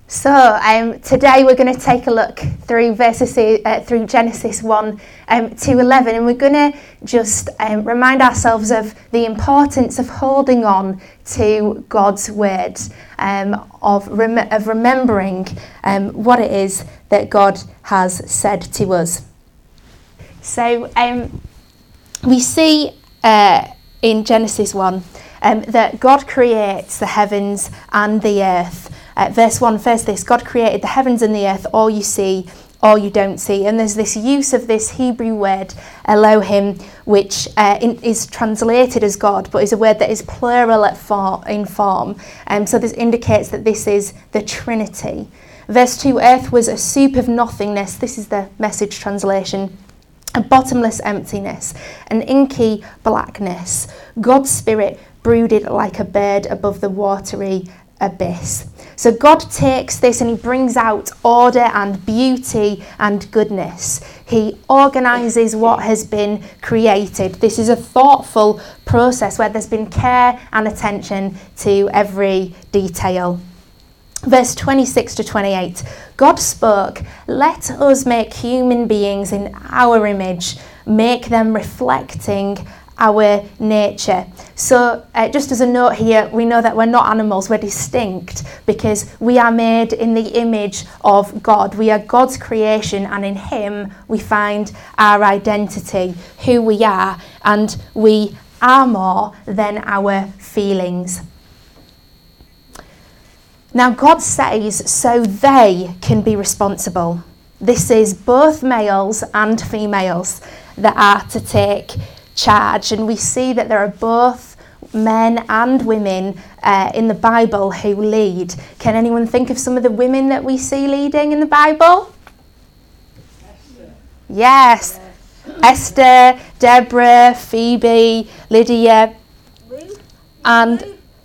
So today we're going to take a look through through Genesis 1 to 11, and we're going to just remind ourselves of the importance of holding on to God's word, of remembering what it is that God has said to us. So we see in Genesis 1 that God creates the heavens and the earth. Verse 1 says this: God created the heavens and the earth, all you see, all you don't see. And there's this use of this Hebrew word, Elohim, which is translated as God, but is a word that is plural in form. So this indicates that this is the Trinity. Verse 2, earth was a soup of nothingness. This is the Message translation. A bottomless emptiness, an inky blackness. God's spirit brooded like a bird above the watery abyss. So God takes this and he brings out order and beauty and goodness. He organises what has been created. This is a thoughtful process where there's been care and attention to every detail. Verse 26 to 28, God spoke, "Let us make human beings in our image, make them reflecting our nature." So just as a note here, we know that we're not animals, we're distinct because we are made in the image of God. We are God's creation, and in him we find our identity, who we are, and we are more than our feelings. Now God says so they can be responsible. This is both males and females that are to take charge, and we see that there are both men and women in the Bible who lead. Can anyone think of some of the women that we see leading in the Bible? Esther. Yes. Esther, Deborah, Phoebe, Lydia, and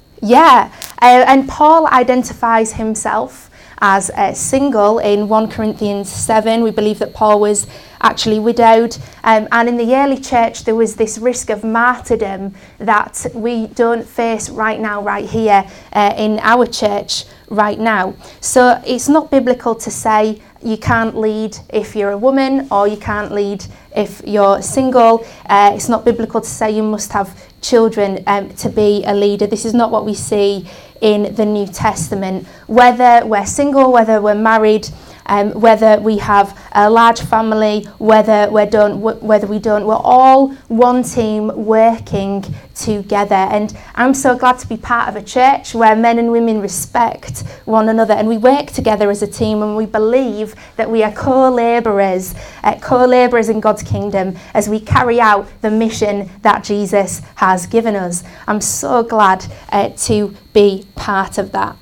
and Paul identifies himself as single in 1 Corinthians 7. We believe that Paul was actually widowed, and in the early church there was this risk of martyrdom that we don't face right now, right here in our church right now. So it's not biblical to say you can't lead if you're a woman, or you can't lead if you're single. It's not biblical to say you must have children to be a leader. This is not what we see in the New Testament. Whether we're single, whether we're married, whether we have a large family, whether we don't, we're all one team working together. And I'm so glad to be part of a church where men and women respect one another, and we work together as a team, and we believe that we are co-labourers in God's kingdom as we carry out the mission that Jesus has given us. I'm so glad to be part of that.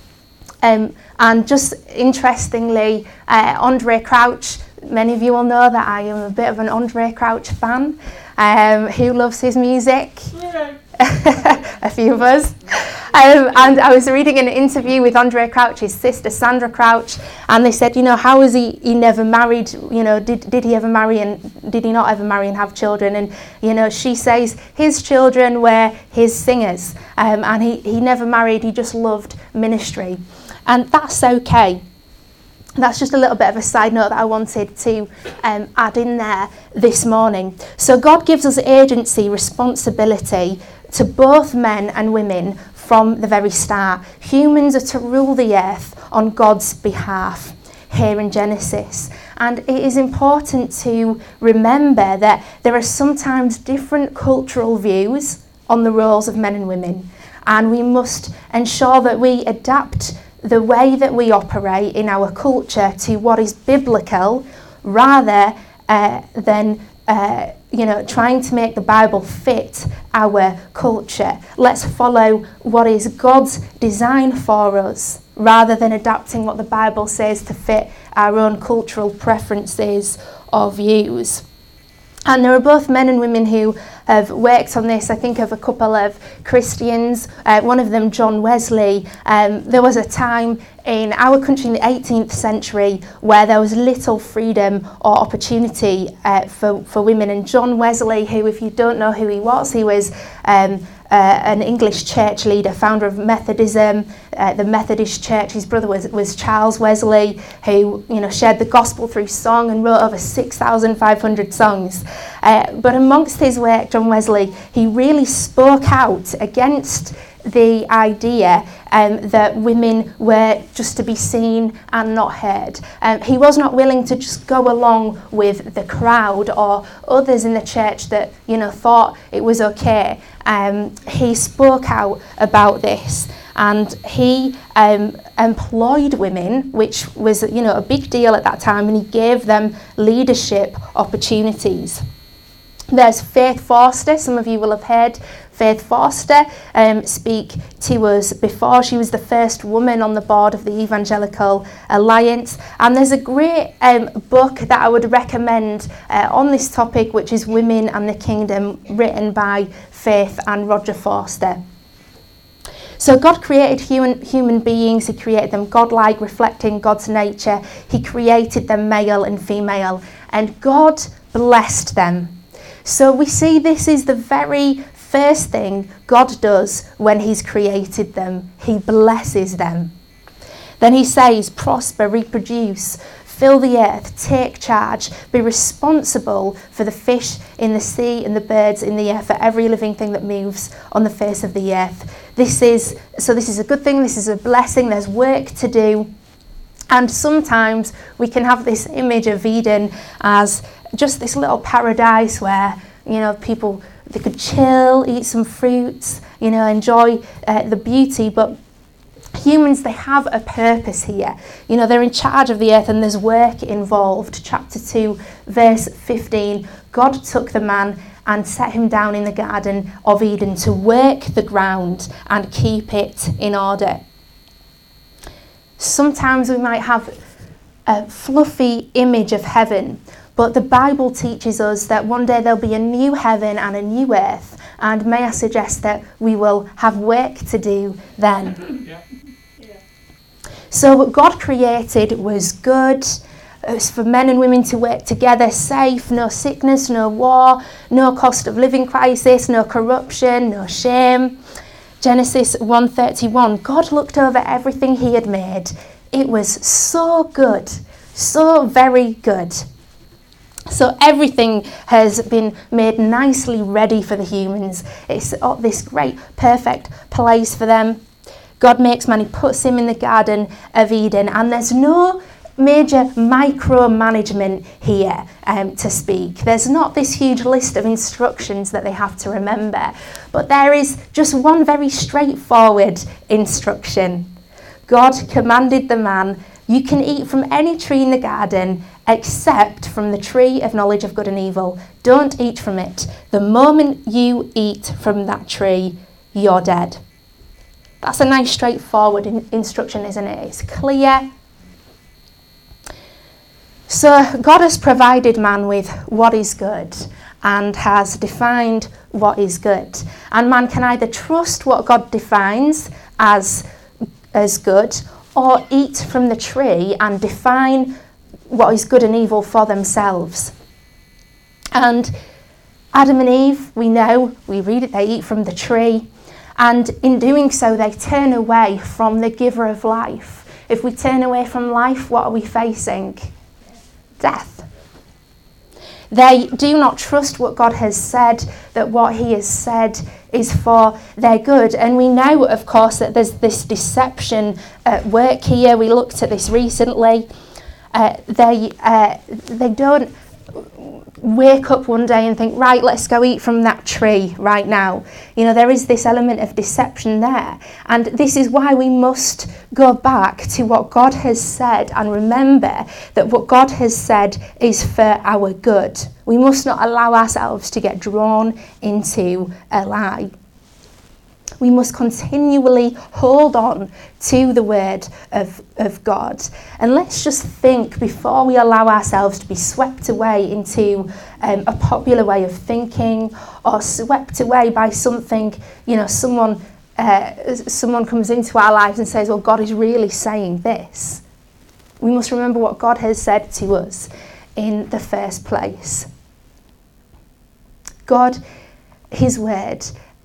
And just interestingly, Andre Crouch, many of you will know that I am a bit of an Andre Crouch fan. Who loves his music? A few of us. And I was reading an interview with Andre Crouch, his sister Sandra Crouch, and they said, how was he never married? Did he ever marry, and did he not ever marry and have children? And, she says his children were his singers, and he never married, he just loved ministry. And that's okay. That's just a little bit of a side note that I wanted to add in there this morning. So God gives us agency, responsibility to both men and women from the very start. Humans are to rule the earth on God's behalf here in Genesis. And it is important to remember that there are sometimes different cultural views on the roles of men and women. And we must ensure that we adapt the way that we operate in our culture to what is biblical, rather than trying to make the Bible fit our culture. Let's follow what is God's design for us, rather than adapting what the Bible says to fit our own cultural preferences or views. And there are both men and women who have worked on this. I think of a couple of Christians, one of them John Wesley. There was a time in our country in the 18th century where there was little freedom or opportunity for women. And John Wesley, who, if you don't know who he was an English church leader, founder of Methodism, the Methodist Church. His brother was Charles Wesley, who shared the gospel through song and wrote over 6,500 songs. But amongst his work, John Wesley, he really spoke out against the idea that women were just to be seen and not heard. He was not willing to just go along with the crowd or others in the church that thought it was okay. He spoke out about this, and he employed women, which was a big deal at that time, and he gave them leadership opportunities. There's Faith Forster. Some of you will have heard Faith Forster speak to us before. She was the first woman on the board of the Evangelical Alliance. And there's a great book that I would recommend on this topic, which is Women and the Kingdom, written by Faith and Roger Forster. So God created human beings. He created them godlike, reflecting God's nature. He created them male and female, and God blessed them. So we see this is the very first thing God does when he's created them. He blesses them. Then he says, prosper, reproduce, fill the earth, take charge, be responsible for the fish in the sea and the birds in the air, for every living thing that moves on the face of the earth. This is a good thing, this is a blessing, there's work to do. And sometimes we can have this image of Eden as just this little paradise where, people, they could chill, eat some fruits, enjoy the beauty. But humans, they have a purpose here. They're in charge of the earth and there's work involved. Chapter 2, verse 15, God took the man and set him down in the Garden of Eden to work the ground and keep it in order. Sometimes we might have a fluffy image of heaven, but the Bible teaches us that one day there'll be a new heaven and a new earth, and may I suggest that we will have work to do then. Yeah. So what God created was good. It was for men and women to work together, safe, no sickness, no war, no cost of living crisis, no corruption, no shame. Genesis 1:31, God looked over everything he had made. It was so good, so very good. So everything has been made nicely ready for the humans. It's this great, perfect place for them. God makes man, he puts him in the Garden of Eden, and there's no major micromanagement here to speak. There's not this huge list of instructions that they have to remember, but there is just one very straightforward instruction. God commanded the man, you can eat from any tree in the garden except from the tree of knowledge of good and evil. Don't eat from it. The moment you eat from that tree, you're dead. That's a nice straightforward instruction, isn't it? It's clear. So God has provided man with what is good and has defined what is good. And man can either trust what God defines as good, or eat from the tree and define what is good and evil for themselves. And Adam and Eve, we know, we read it, they eat from the tree. And in doing so, they turn away from the giver of life. If we turn away from life, what are we facing? Death. They do not trust what God has said, that what he has said is for their good. And we know, of course, that there's this deception at work here. We looked at this recently. They don't wake up one day and think, right, let's go eat from that tree right now. There is this element of deception there. And this is why we must go back to what God has said and remember that what God has said is for our good. We must not allow ourselves to get drawn into a lie. We must continually hold on to the word of God. And let's just think before we allow ourselves to be swept away into a popular way of thinking, or swept away by something, someone comes into our lives and says, well, God is really saying this. We must remember what God has said to us in the first place. God, his word,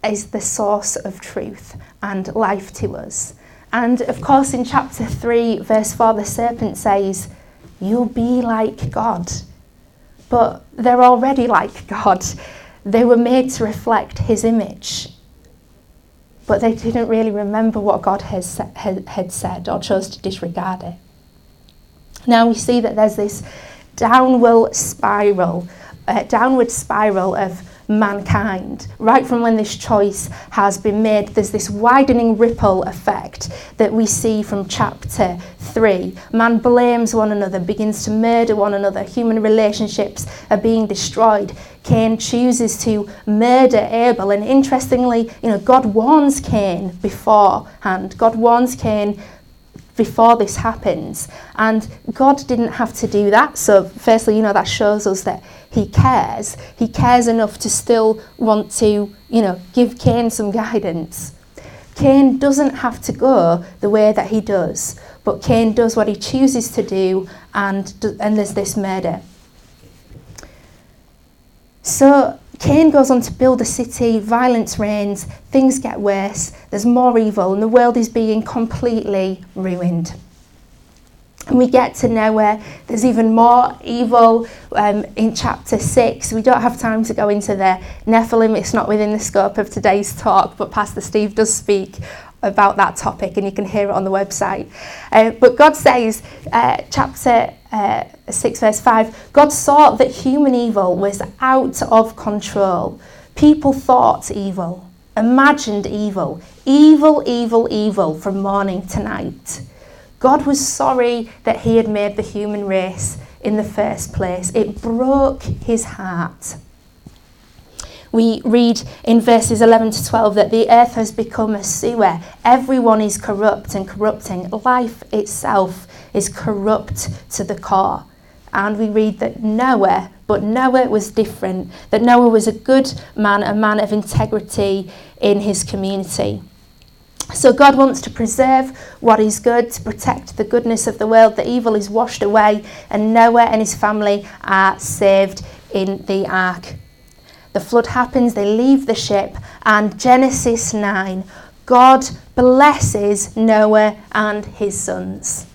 is the source of truth and life to us. And of course, in chapter 3, verse 4, the serpent says, "You'll be like God." But they're already like God. They were made to reflect his image. But they didn't really remember what God had said or chose to disregard it. Now we see that there's this downward spiral of mankind. Right from when this choice has been made, there's this widening ripple effect that we see from chapter 3. Man blames one another, begins to murder one another. Human relationships are being destroyed. Cain chooses to murder Abel, and interestingly, God warns Cain beforehand. God warns Cain before this happens, and God didn't have to do that. So firstly, that shows us that he cares enough to still want to give Cain some guidance. Cain doesn't have to go the way that he does, but Cain does what he chooses to do, and there's this murder. So Cain goes on to build a city, violence reigns, things get worse, there's more evil, and the world is being completely ruined. And we get to Noah. There's even more evil in chapter 6. We don't have time to go into the Nephilim. It's not within the scope of today's talk, but Pastor Steve does speak about that topic, and you can hear it on the website. But God says, chapter 6 verse 5, God saw that human evil was out of control. People thought evil, imagined evil, evil from morning to night. God was sorry that he had made the human race in the first place. It broke his heart. We read in verses 11 to 12 that the earth has become a sewer. Everyone is corrupt and corrupting. Life itself is corrupt to the core. And we read that Noah was different, that Noah was a good man, a man of integrity in his community. So God wants to preserve what is good, to protect the goodness of the world. The evil is washed away, and Noah and his family are saved in the ark. The flood happens, they leave the ship, and Genesis 9, God blesses Noah and his sons.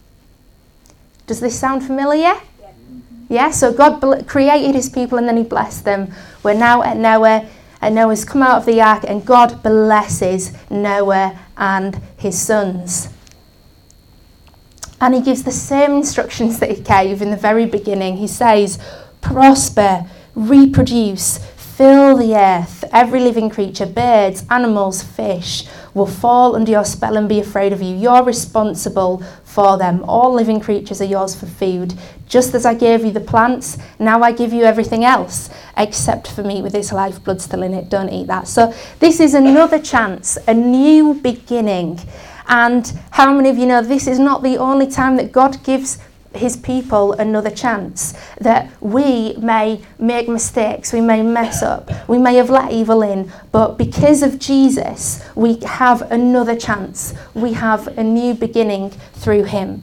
Does this sound familiar? Yeah, so God created his people and then he blessed them. We're now at Noah, and Noah's come out of the ark, and God blesses Noah and his sons. And he gives the same instructions that he gave in the very beginning. He says, prosper, reproduce, fill the earth. Every living creature, birds, animals, fish, will fall under your spell and be afraid of you. You're responsible for them. All living creatures are yours for food. Just as I gave you the plants, now I give you everything else, except for meat with its lifeblood still in it. Don't eat that. So this is another chance, a new beginning. And how many of you know this is not the only time that God gives his people another chance, that we may make mistakes, we may mess up, we may have let evil in, but because of Jesus, we have another chance. We have a new beginning through him.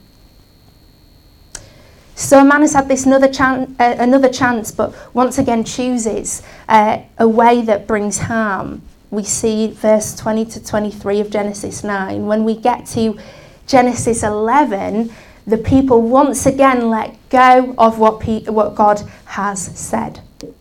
So man has had this another chance, but once again chooses a way that brings harm. We see verse 20 to 23 of Genesis 9. When we get to Genesis 11, the people once again let go of what God has said.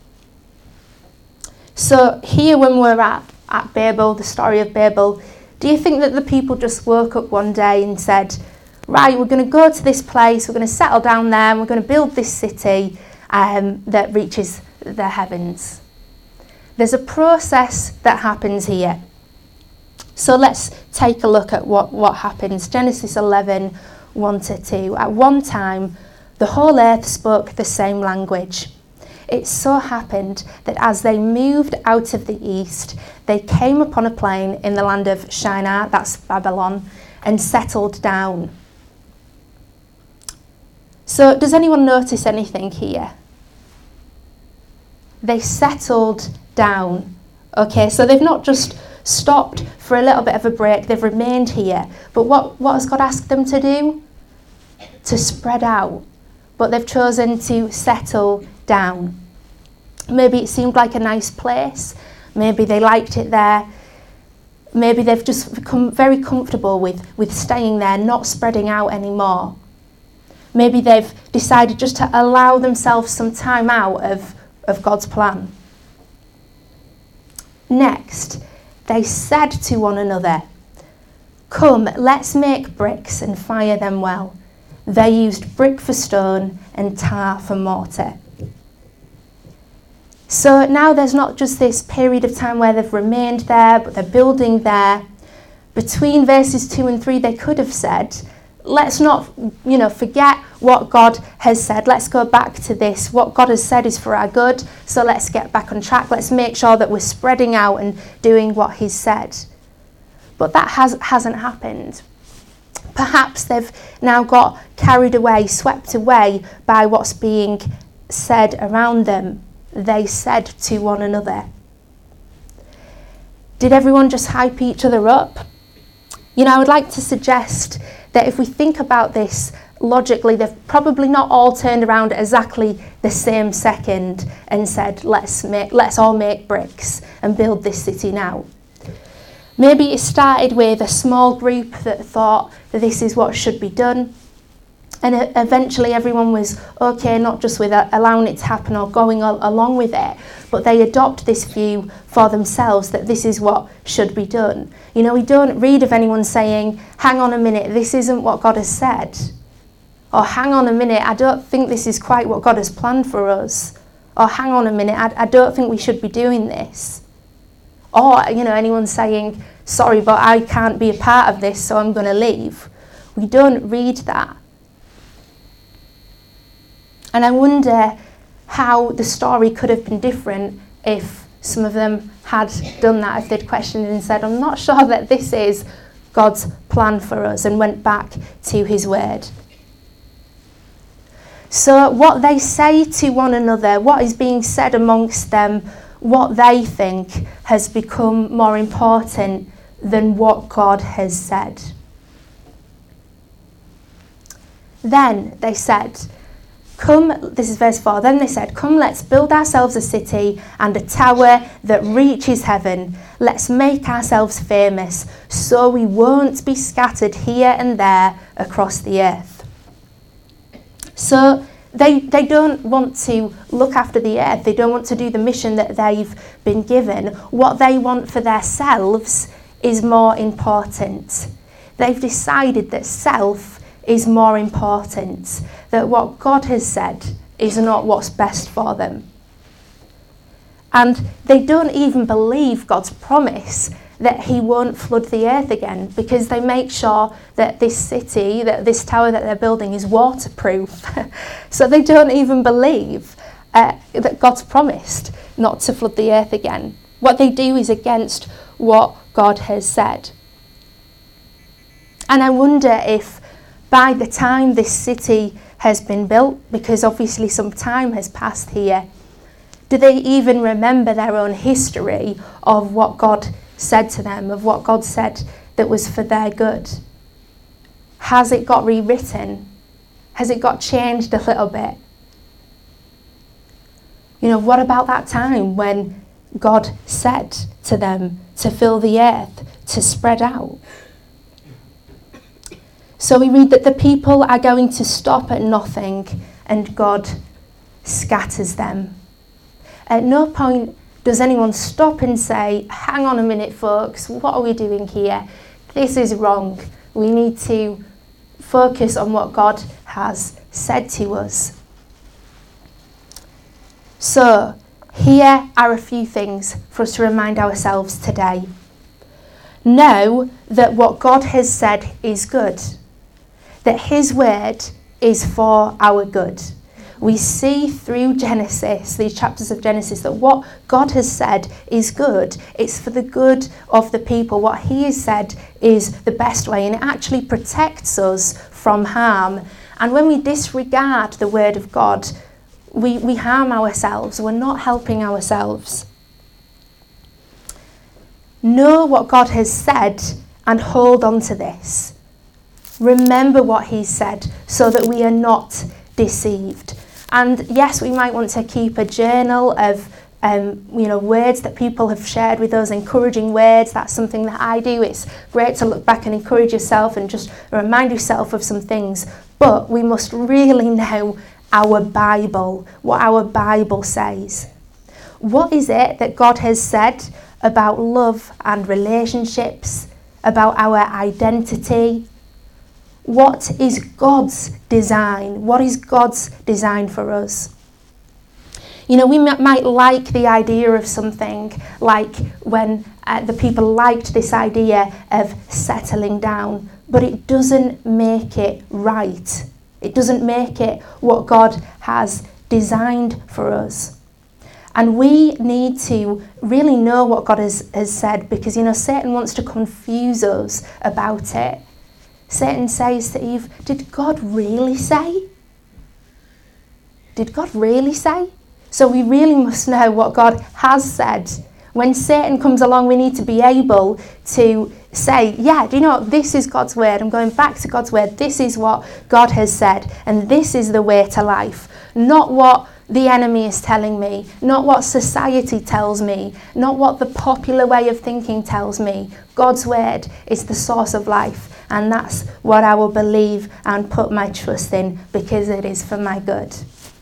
So here when we're at Babel, the story of Babel, do you think that the people just woke up one day and said, right, we're going to go to this place, we're going to settle down there, and we're going to build this city that reaches the heavens? There's a process that happens here. So let's take a look at what happens. Genesis 11, 1 to 2. At one time, the whole earth spoke the same language. It so happened that as they moved out of the east, they came upon a plain in the land of Shinar, that's Babylon, and settled down. So does anyone notice anything here? They settled down. Okay, so they've not just stopped for a little bit of a break, they've remained here. But what has God asked them to do? To spread out. But they've chosen to settle down. Maybe it seemed like a nice place. Maybe they liked it there. Maybe they've just become very comfortable with staying there, not spreading out anymore. Maybe they've decided just to allow themselves some time out of God's plan. Next, they said to one another, "Come, let's make bricks and fire them well." They used brick for stone and tar for mortar. So now there's not just this period of time where they've remained there, but they're building there. Between verses 2 and 3, they could have said, let's not, forget what God has said. Let's go back to this. What God has said is for our good, so let's get back on track. Let's make sure that we're spreading out and doing what He's said. But that hasn't happened. Perhaps they've now got carried away, swept away by what's being said around them. They said to one another. Did everyone just hype each other up? I would like to suggest that if we think about this logically, they've probably not all turned around at exactly the same second and said, let's all make bricks and build this city now. Maybe it started with a small group that thought that this is what should be done. And eventually everyone was okay, not just with allowing it to happen or going along with it, but they adopt this view for themselves that this is what should be done. We don't read of anyone saying, hang on a minute, this isn't what God has said. Or hang on a minute, I don't think this is quite what God has planned for us. Or hang on a minute, I don't think we should be doing this. Or, anyone saying, sorry, but I can't be a part of this, so I'm going to leave. We don't read that. And I wonder how the story could have been different if some of them had done that, if they'd questioned and said, I'm not sure that this is God's plan for us, and went back to His word. So what they say to one another, what is being said amongst them, what they think has become more important than what God has said. Then they said, come, this is verse 4, then they said, come, let's build ourselves a city and a tower that reaches heaven. Let's make ourselves famous so we won't be scattered here and there across the earth. So they don't want to look after the earth. They don't want to do the mission that they've been given. What they want for themselves is more important. They've decided that self is more important, that what God has said is not what's best for them. And they don't even believe God's promise that He won't flood the earth again, because they make sure that this city, that this tower that they're building is waterproof. So they don't even believe that God's promised not to flood the earth again. What they do is against what God has said. And I wonder if by the time this city has been built, because obviously some time has passed here, do they even remember their own history of what God said to them, of what God said that was for their good? Has it got rewritten? Has it got changed a little bit? What about that time when God said to them to fill the earth, to spread out? So we read that the people are going to stop at nothing and God scatters them. At no point does anyone stop and say, hang on a minute, folks, what are we doing here? This is wrong. We need to focus on what God has said to us. So, here are a few things for us to remind ourselves today. Know that what God has said is good, that His word is for our good. We see through Genesis, these chapters of Genesis, that what God has said is good. It's for the good of the people. What He has said is the best way, and it actually protects us from harm. And when we disregard the word of God, we harm ourselves. We're not helping ourselves. Know what God has said and hold on to this. Remember what He said so that we are not deceived. And yes, we might want to keep a journal of words that people have shared with us, encouraging words. That's something that I do. It's great to look back and encourage yourself and just remind yourself of some things. But we must really know our Bible, what our Bible says. What is it that God has said about love and relationships, about our identity? What is God's design? What is God's design for us? We might like the idea of something, like when the people liked this idea of settling down, but it doesn't make it right. It doesn't make it what God has designed for us. And we need to really know what God has said, because, Satan wants to confuse us about it. Satan says to Eve, did God really say? Did God really say? So we really must know what God has said. When Satan comes along, we need to be able to say, yeah, this is God's word. I'm going back to God's word. This is what God has said, and this is the way to life. Not what the enemy is telling me, not what society tells me, not what the popular way of thinking tells me. God's word is the source of life, and that's what I will believe and put my trust in, because it is for my good.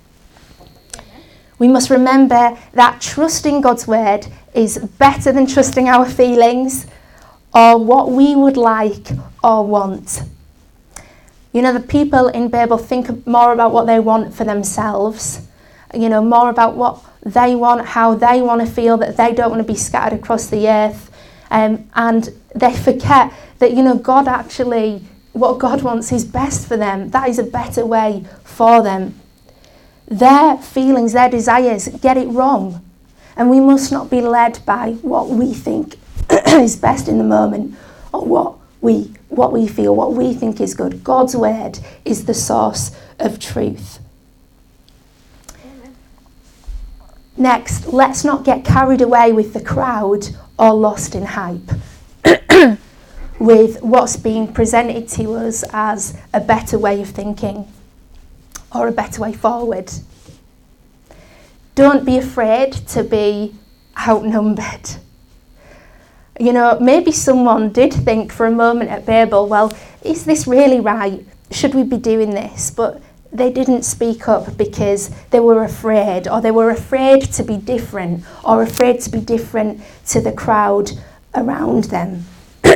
We must remember that trusting God's word is better than trusting our feelings or what we would like or want. The people in Babel think more about what they want for themselves, more about what they want, how they want to feel, that they don't want to be scattered across the earth. And they forget that, God actually, what God wants is best for them. That is a better way for them. Their feelings, their desires get it wrong. And we must not be led by what we think is best in the moment, or what we feel, what we think is good. God's word is the source of truth. Next, let's not get carried away with the crowd or lost in hype with what's being presented to us as a better way of thinking or a better way forward. Don't be afraid to be outnumbered. Maybe someone did think for a moment at Babel, well, is this really right? Should we be doing this? But they didn't speak up because they were afraid, or they were afraid to be different, or afraid to be different to the crowd around them.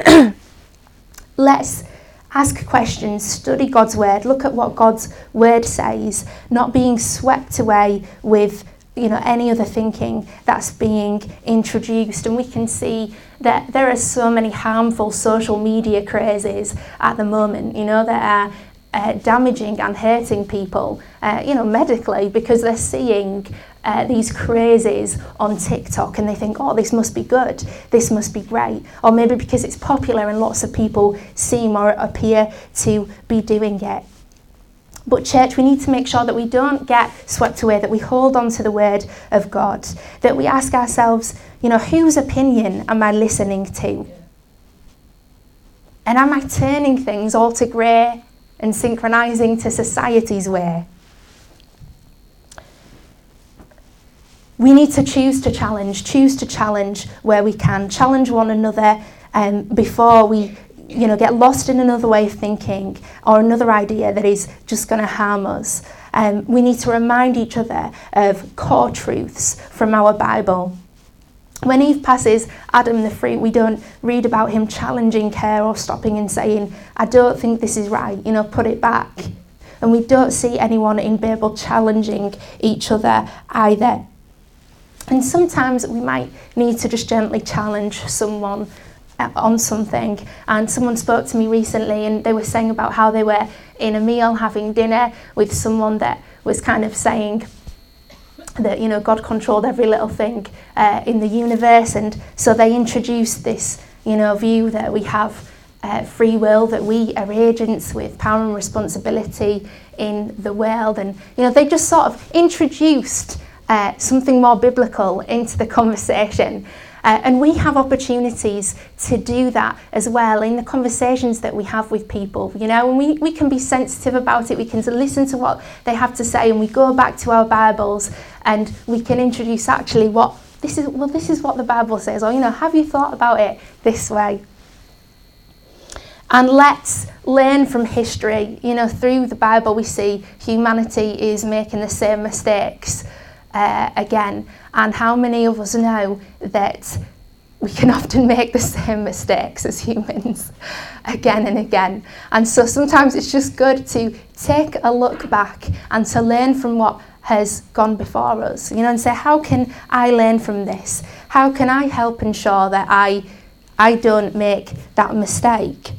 Let's ask questions, study God's word, look at what God's word says, not being swept away with any other thinking that's being introduced. And we can see that there are so many harmful social media crazes at the moment, that are damaging and hurting people, medically, because they're seeing these crazes on TikTok and they think, oh, this must be good, this must be great. Or maybe because it's popular and lots of people seem or appear to be doing it. But church, we need to make sure that we don't get swept away, that we hold on to the word of God, that we ask ourselves, whose opinion am I listening to? And am I turning things all to grey and synchronising to society's way? We need to choose to challenge where we can, challenge one another before we get lost in another way of thinking or another idea that is just going to harm us. We need to remind each other of core truths from our Bible. When Eve passes Adam the fruit, we don't read about him challenging her or stopping and saying, I don't think this is right, put it back. And we don't see anyone in Babel challenging each other either. And sometimes we might need to just gently challenge someone on something. And someone spoke to me recently and they were saying about how they were in a meal having dinner with someone that was kind of saying that God controlled every little thing in the universe, and so they introduced this view that we have free will, that we are agents with power and responsibility in the world, and they just sort of introduced something more biblical into the conversation. And we have opportunities to do that as well in the conversations that we have with people, you know, and we can be sensitive about it. We can listen to what they have to say, and we go back to our Bibles and we can introduce actually this is what the Bible says, or, you know, have you thought about it this way? And let's learn from history. You know, through the Bible we see humanity is making the same mistakes again. And how many of us know that we can often make the same mistakes as humans again and again? And so sometimes it's just good to take a look back and to learn from what has gone before us, you know, and say, how can I learn from this? How can I help ensure that I don't make that mistake?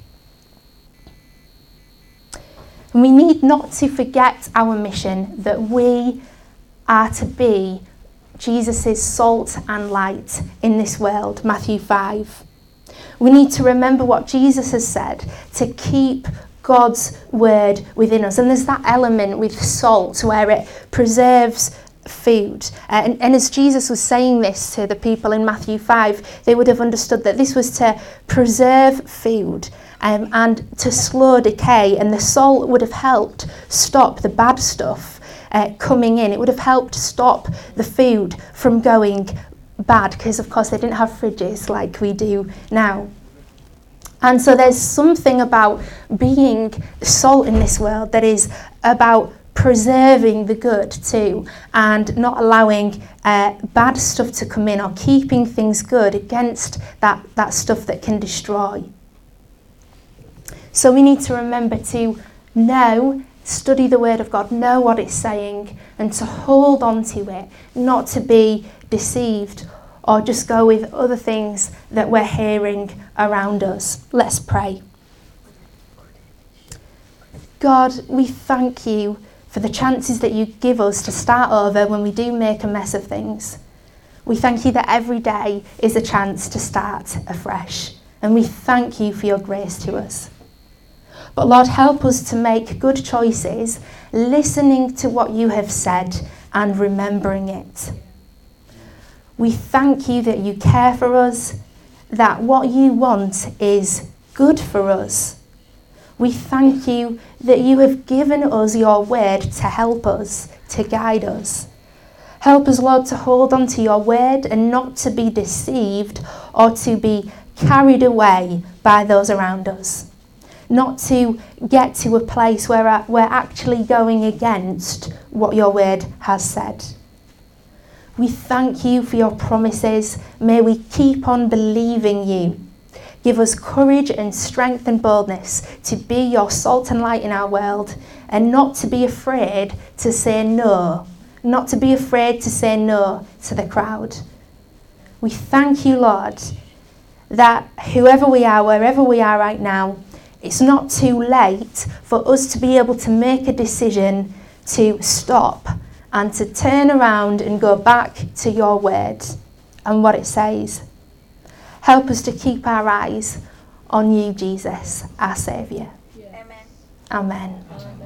And we need not to forget our mission, that we are to be Jesus' salt and light in this world, Matthew 5. We need to remember what Jesus has said, to keep God's word within us. And there's that element with salt where it preserves food. And as Jesus was saying this to the people in Matthew 5, they would have understood that this was to preserve food and to slow decay. And the salt would have helped stop the bad stuff coming in. It would have helped stop the food from going bad, because of course they didn't have fridges like we do now. And so there's something about being salt in this world that is about preserving the good too, and not allowing bad stuff to come in, or keeping things good against that stuff that can destroy. So we need to remember to study the word of God, know what it's saying, and to hold on to it, not to be deceived or just go with other things that we're hearing around us. Let's pray. God, we thank you for the chances that you give us to start over when we do make a mess of things. We thank you that every day is a chance to start afresh. And we thank you for your grace to us. But Lord, help us to make good choices, listening to what you have said and remembering it. We thank you that you care for us, that what you want is good for us. We thank you that you have given us your word to help us, to guide us. Help us, Lord, to hold on to your word and not to be deceived or to be carried away by those around us. Not to get to a place where we're actually going against what your word has said. We thank you for your promises. May we keep on believing you. Give us courage and strength and boldness to be your salt and light in our world, and not to be afraid to say no. Not to be afraid to say no to the crowd. We thank you, Lord, that whoever we are, wherever we are right now, it's not too late for us to be able to make a decision to stop and to turn around and go back to your word and what it says. Help us to keep our eyes on you, Jesus, our Saviour. Yeah. Amen. Amen.